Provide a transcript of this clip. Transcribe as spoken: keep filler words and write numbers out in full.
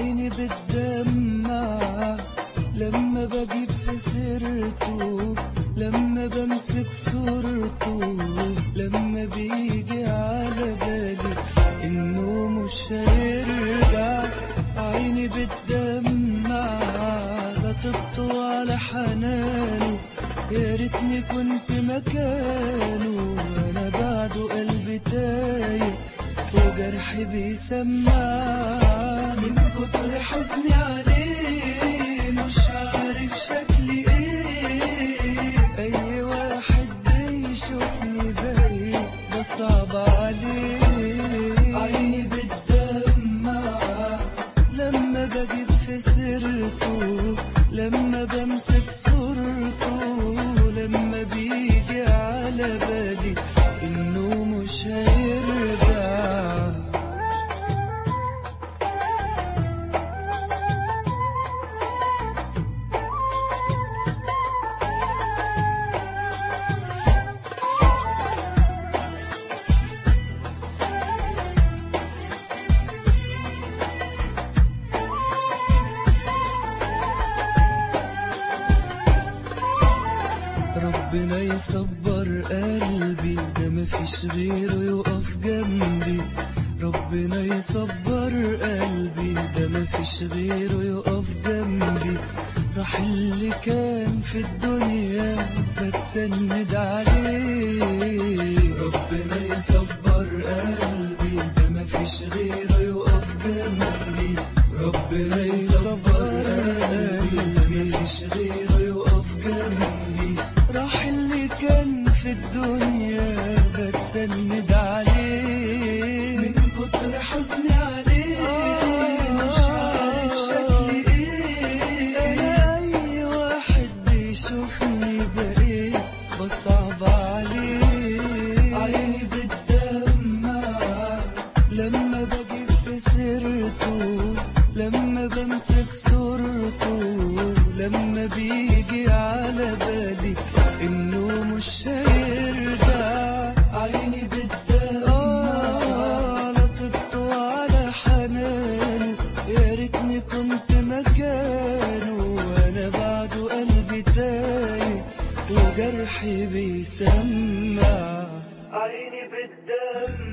عيني بتدمع لما بجيب في سيرته، لما بمسك صورته، لما بيجي على بالي انه مش هيرجع. عيني بتدمع لا طبطه على حنانه، يا ريتني كنت مكانه، وانا بعده قلبي تايه وجرحي بيسمع. من كتر حزني عليه مش عارف شكلي ايه، اي واحد بيشوفني بعيد بصعب عليه. عيني بتدمع لما بجيب في سيرته، لما بمسك صورته، لما بيجي على بالي انه مش هيرجع. ربنا يصبر قلبي ده مفيش غيره يقف جنبي، ربنا يصبر قلبي ده مفيش غيره يقف جنبي. راح اللي كان في الدنيا بتسند عليه، ربنا يصبر قلبي ده مفيش غيره يقف جنبي، ربنا يصبر قلبي ده مفيش غيره يقف جنبي. راح اللي كان في الدنيا بتسند عليه، من كتر حزني عليه مش عارف شكلي ايه، انا اي واحد بيشوفني بقيت بصعب عليه. عيني بتدمع لما بجيب في سيرته، لما بمسك صورته، لما بيجي على بالي انه مش هيرجع. عيني بتدمع لا طبطه على حنانه، يا ريتني كنت مكانه، وانا بعده قلبي تايه وجرحي بيسمع. عيني بتدمع